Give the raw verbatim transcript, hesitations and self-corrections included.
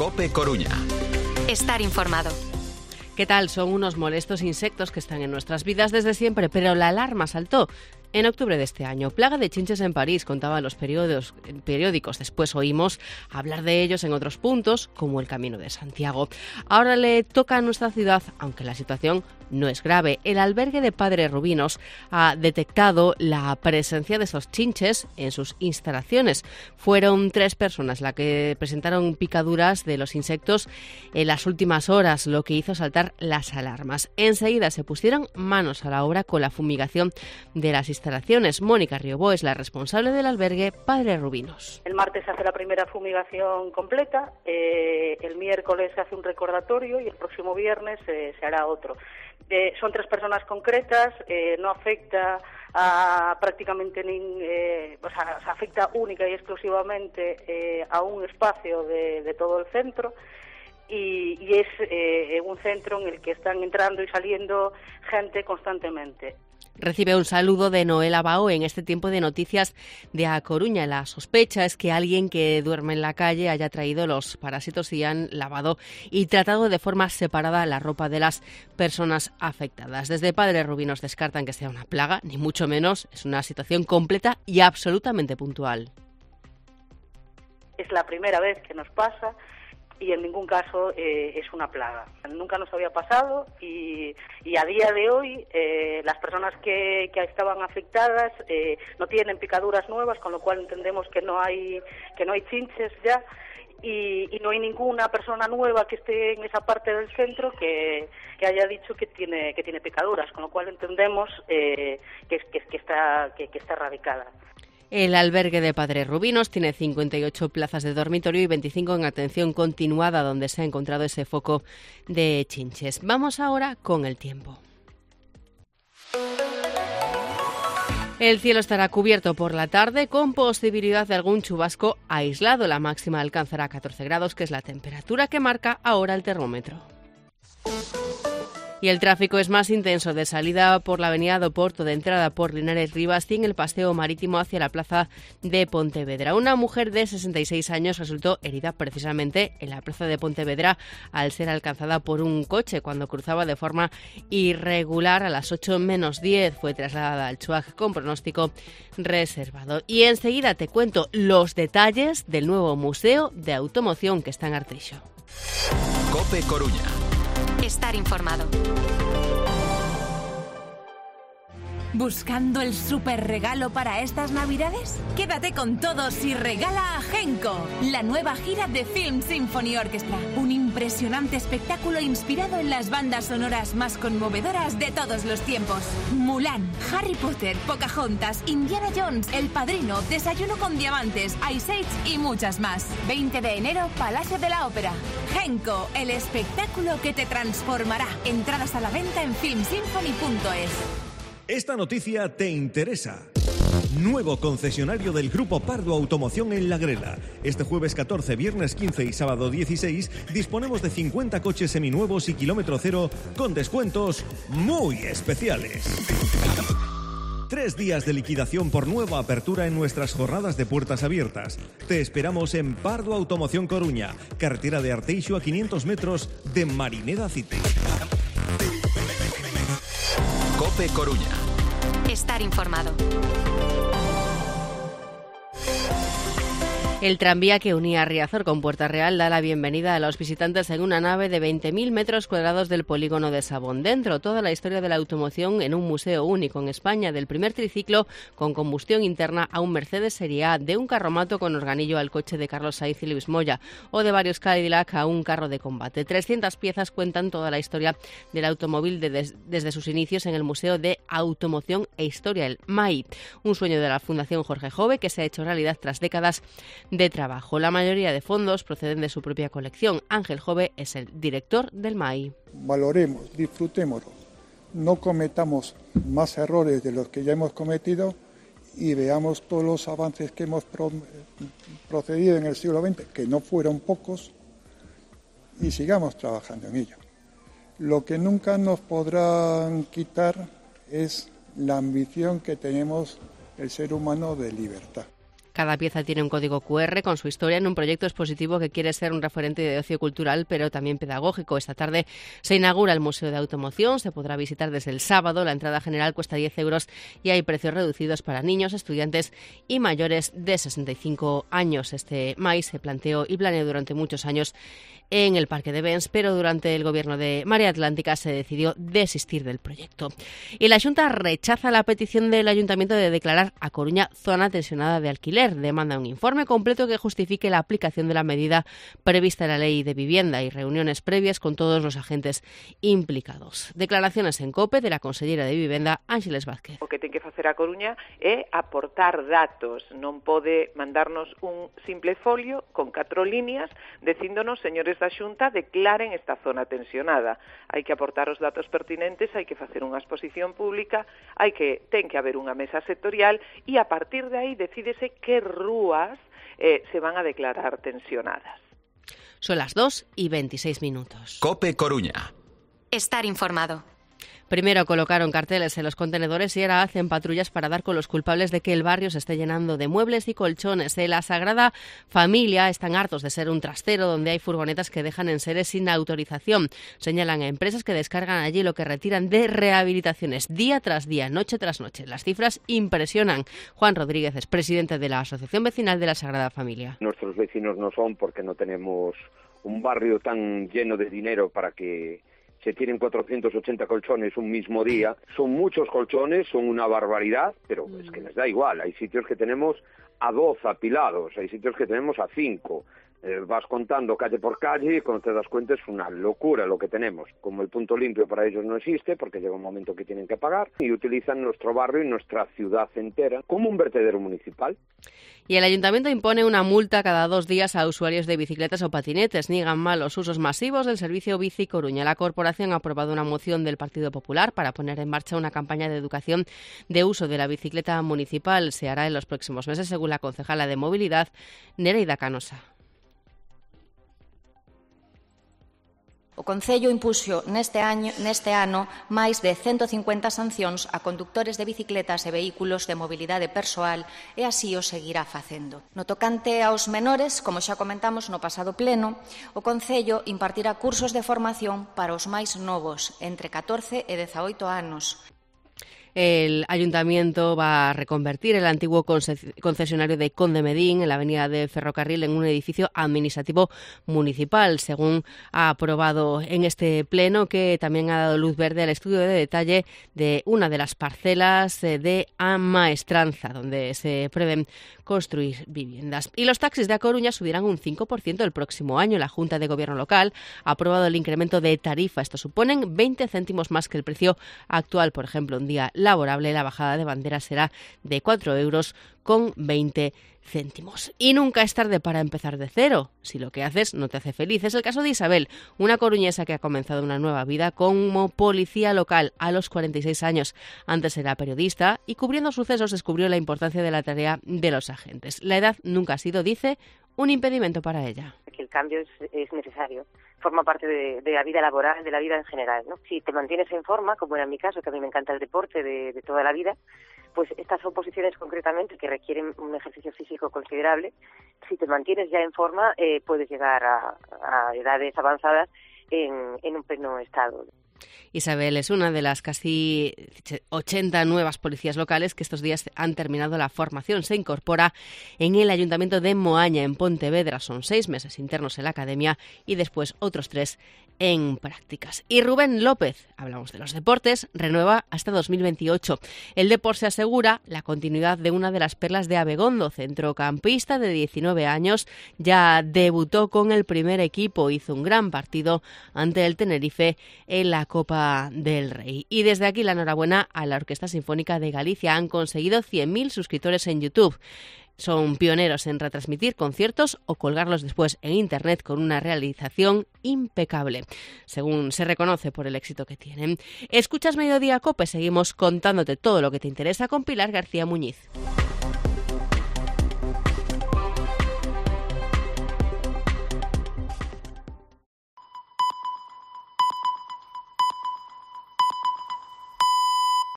COPE Coruña. Estar informado. ¿Qué tal? Son unos molestos insectos que están en nuestras vidas desde siempre, pero la alarma saltó en octubre de este año. Plaga de chinches en París, contaban los periódicos. periódicos. Después oímos hablar de ellos en otros puntos, como el Camino de Santiago. Ahora le toca a nuestra ciudad, aunque la situación no es grave. El albergue de Padre Rubinos ha detectado la presencia de esos chinches en sus instalaciones. Fueron tres personas las que presentaron picaduras de los insectos en las últimas horas, lo que hizo saltar las alarmas. Enseguida se pusieron manos a la obra con la fumigación de las instalaciones. Mónica Riobó es la responsable del albergue Padre Rubinos. El martes se hace la primera fumigación completa, eh, el miércoles se hace un recordatorio y el próximo viernes eh, se hará otro. Eh, son tres personas concretas, eh, no afecta a prácticamente ni, eh, o sea, se afecta única y exclusivamente eh, a un espacio de, de todo el centro. Y, y es eh, un centro en el que están entrando y saliendo gente constantemente. Recibe un saludo de Noela Bao en este tiempo de noticias de A Coruña. La sospecha es que alguien que duerme en la calle haya traído los parásitos y han lavado y tratado de forma separada la ropa de las personas afectadas. Desde Padre Rubinos descartan que sea una plaga, ni mucho menos. Es una situación completa y absolutamente puntual. Es la primera vez que nos pasa y en ningún caso eh, es una plaga. Nunca nos había pasado y, y a día de hoy eh, las personas que, que estaban afectadas eh, no tienen picaduras nuevas, con lo cual entendemos que no hay que no hay chinches ya y, y no hay ninguna persona nueva que esté en esa parte del centro que, que haya dicho que tiene que tiene picaduras, con lo cual entendemos eh, que, que, que está que, que está erradicada. El albergue de Padre Rubinos tiene cincuenta y ocho plazas de dormitorio y veinticinco en atención continuada, donde se ha encontrado ese foco de chinches. Vamos ahora con el tiempo. El cielo estará cubierto por la tarde con posibilidad de algún chubasco aislado. La máxima alcanzará catorce grados, que es la temperatura que marca ahora el termómetro. Y el tráfico es más intenso de salida por la avenida do Porto, de entrada por Linares Rivas y en el paseo marítimo hacia la plaza de Pontevedra. Una mujer de sesenta y seis años resultó herida precisamente en la plaza de Pontevedra al ser alcanzada por un coche cuando cruzaba de forma irregular a las ocho menos diez. Fue trasladada al CHUAG con pronóstico reservado. Y enseguida te cuento los detalles del nuevo Museo de Automoción que está en Arteixo. COPE Coruña. Estar informado. ¿Buscando el súper regalo para estas Navidades? Quédate con todos y regala a Genco, la nueva gira de Film Symphony Orchestra. Un impresionante espectáculo inspirado en las bandas sonoras más conmovedoras de todos los tiempos. Mulan, Harry Potter, Pocahontas, Indiana Jones, El Padrino, Desayuno con Diamantes, Ice Age y muchas más. veinte de enero, Palacio de la Ópera. Genco, el espectáculo que te transformará. Entradas a la venta en film symphony punto es. Esta noticia te interesa. Nuevo concesionario del Grupo Pardo Automoción en La Grela. Este jueves catorce, viernes quince y sábado dieciséis disponemos de cincuenta coches seminuevos y kilómetro cero con descuentos muy especiales. Tres días de liquidación por nueva apertura en nuestras jornadas de puertas abiertas. Te esperamos en Pardo Automoción Coruña, carretera de Arteixo a quinientos metros de Marineda City. COPE Coruña. Estar informado. El tranvía que unía Riazor con Puerta Real da la bienvenida a los visitantes en una nave de veinte mil metros cuadrados del polígono de Sabón. Dentro, toda la historia de la automoción en un museo único en España, del primer triciclo con combustión interna a un Mercedes Serie A, de un carromato con organillo al coche de Carlos Sainz y Luis Moya, o de varios Cadillac a un carro de combate. trescientas piezas cuentan toda la historia del automóvil de des, desde sus inicios en el Museo de Automoción e Historia, el M A I, un sueño de la Fundación Jorge Jove que se ha hecho realidad tras décadas de trabajo. La mayoría de fondos proceden de su propia colección. Ángel Jove es el director del M A I. Valoremos, disfrutémoslo, no cometamos más errores de los que ya hemos cometido y veamos todos los avances que hemos pro- procedido en el siglo veinte, que no fueron pocos, y sigamos trabajando en ello. Lo que nunca nos podrán quitar es la ambición que tenemos el ser humano de libertad. Cada pieza tiene un código cu erre con su historia en un proyecto expositivo que quiere ser un referente de ocio cultural, pero también pedagógico. Esta tarde se inaugura el Museo de Automoción, se podrá visitar desde el sábado, la entrada general cuesta diez euros y hay precios reducidos para niños, estudiantes y mayores de sesenta y cinco años. Este M A I se planteó y planeó durante muchos años en el Parque de Bens, pero durante el gobierno de Marea Atlántica se decidió desistir del proyecto. Y la Xunta rechaza la petición del Ayuntamiento de declarar a Coruña zona tensionada de alquiler. Demanda un informe completo que justifique la aplicación de la medida prevista en la Ley de Vivienda y reuniones previas con todos los agentes implicados. Declaraciones en COPE de la consellera de Vivienda, Ángeles Vázquez. O que ten que facer a Coruña é aportar datos, non pode mandarnos un simple folio con catro líneas dicíndonos, señores da Xunta, declaren esta zona tensionada. Hai que aportar os datos pertinentes, hai que facer unha exposición pública, hai que ten que haber unha mesa sectorial e a partir de aí decídese que rúas eh, se van a declarar tensionadas. Son las dos y veintiséis minutos. COPE Coruña. Estar informado. Primero colocaron carteles en los contenedores y ahora hacen patrullas para dar con los culpables de que el barrio se esté llenando de muebles y colchones. De la Sagrada Familia están hartos de ser un trastero donde hay furgonetas que dejan enseres sin autorización. Señalan a empresas que descargan allí lo que retiran de rehabilitaciones día tras día, noche tras noche. Las cifras impresionan. Juan Rodríguez es presidente de la Asociación Vecinal de la Sagrada Familia. Nuestros vecinos no son porque no tenemos un barrio tan lleno de dinero para que se tienen cuatrocientos ochenta colchones un mismo día. Son muchos colchones, son una barbaridad, pero mm. es que les da igual. Hay sitios que tenemos a doce apilados, hay sitios que tenemos a cinco. Eh, vas contando calle por calle y cuando te das cuenta es una locura lo que tenemos. Como el punto limpio para ellos no existe, porque llega un momento que tienen que pagar, y utilizan nuestro barrio y nuestra ciudad entera como un vertedero municipal. Y el Ayuntamiento impone una multa cada dos días a usuarios de bicicletas o patinetes. Niegan malos usos masivos del servicio Bici Coruña. La corporación ha aprobado una moción del Partido Popular para poner en marcha una campaña de educación de uso de la bicicleta municipal. Se hará en los próximos meses, según la concejala de Movilidad, Nereida Canosa. O Concello impuxo neste año, neste ano máis de ciento cincuenta sancións a condutores de bicicletas e vehículos de mobilidade persoal e así o seguirá facendo. No tocante aos menores, como xa comentamos no pasado pleno, o Concello impartirá cursos de formación para os máis novos, entre catorce e dezaoito anos. El Ayuntamiento va a reconvertir el antiguo concesionario de Conde Medín en la avenida de Ferrocarril en un edificio administrativo municipal, según ha aprobado en este pleno, que también ha dado luz verde al estudio de detalle de una de las parcelas de Amaestranza, donde se prevén construir viviendas. Y los taxis de A Coruña subirán un cinco por ciento el próximo año. La Junta de Gobierno local ha aprobado el incremento de tarifa. Esto suponen veinte céntimos más que el precio actual. Por ejemplo, un día laborable, la bajada de bandera será de cuatro euros con veinte céntimos. Y nunca es tarde para empezar de cero, si lo que haces no te hace feliz. Es el caso de Isabel, una coruñesa que ha comenzado una nueva vida como policía local a los cuarenta y seis años. Antes era periodista y cubriendo sucesos descubrió la importancia de la tarea de los agentes. La edad nunca ha sido, dice, un impedimento para ella. Que el cambio es, es necesario, forma parte de, de la vida laboral, de la vida en general, ¿no? Si te mantienes en forma, como era en mi caso, que a mí me encanta el deporte de, de toda la vida, pues estas son posiciones concretamente que requieren un ejercicio físico considerable. Si te mantienes ya en forma, eh, puedes llegar a, a edades avanzadas en, en un pleno estado. Isabel es una de las casi ochenta nuevas policías locales que estos días han terminado la formación. Se incorpora en el Ayuntamiento de Moaña, en Pontevedra. Son seis meses internos en la academia y después otros tres en prácticas. Y Rubén López, hablamos de los deportes, renueva hasta dos mil veintiocho. El Depor se asegura la continuidad de una de las perlas de Abegondo, centrocampista de diecinueve años. Ya debutó con el primer equipo, hizo un gran partido ante el Tenerife en la Copa del Rey. Y desde aquí la enhorabuena a la Orquesta Sinfónica de Galicia. Han conseguido cien mil suscriptores en YouTube. Son pioneros en retransmitir conciertos o colgarlos después en Internet con una realización impecable, según se reconoce por el éxito que tienen. Escuchas Mediodía Cope, seguimos contándote todo lo que te interesa con Pilar García Muñiz.